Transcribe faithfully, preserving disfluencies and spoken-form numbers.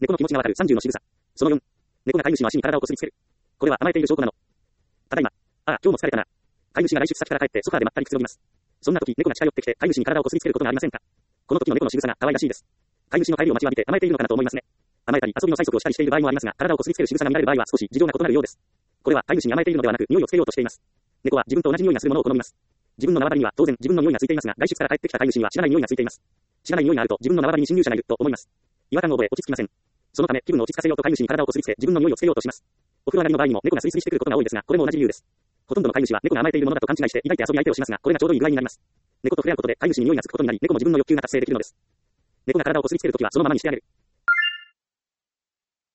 猫の気持ちがわかるさんじゅうの仕草。そのよん。猫が飼い主の足に体をこすりつける。これは甘えている証拠なの。ただいま。ああ、今日も疲れたな。飼い主が来出先から帰ってソファーでまったりくつろぎます。そんな時、猫が近寄ってきて飼い主に体をこすりつけることがありませんか？この時の猫の仕草が可愛らしいです。飼い主の帰りを待ちわびて甘えているのかなと思いますね。甘えたり遊びの催促をしたりしている場合もありますが、体をこすりつける仕草が見られる場合は少し事情が異なるようです。これは飼い主に甘えているのではなく、匂いをつけようとしています。猫は自分と同じ匂いがするものを好みます。自分の縄張りには当然自分の匂いがついていますが、外出から帰ってきた飼い主には知らない匂いがついています。知らない匂いがあると自分の縄張りに侵入者がいると思います。違和感を覚え落ち着きません。そのため気分を落ち着かせようと飼い主に体をこすりつけ自分の匂いをつけようとします。お風呂上がりの場合にも猫がスイスイしてくることが多いですが、これも同じ理由です。ほとんどの飼い主は猫が甘えているものだと勘違いして抱いて遊び相手をしますが、これがちょうどいい具合になります。猫と触れ合うことで飼い主に匂いがつくことになり、猫も自分の欲求が達成できるのです。猫が体をこすりつけるときはそのままにしてあげる。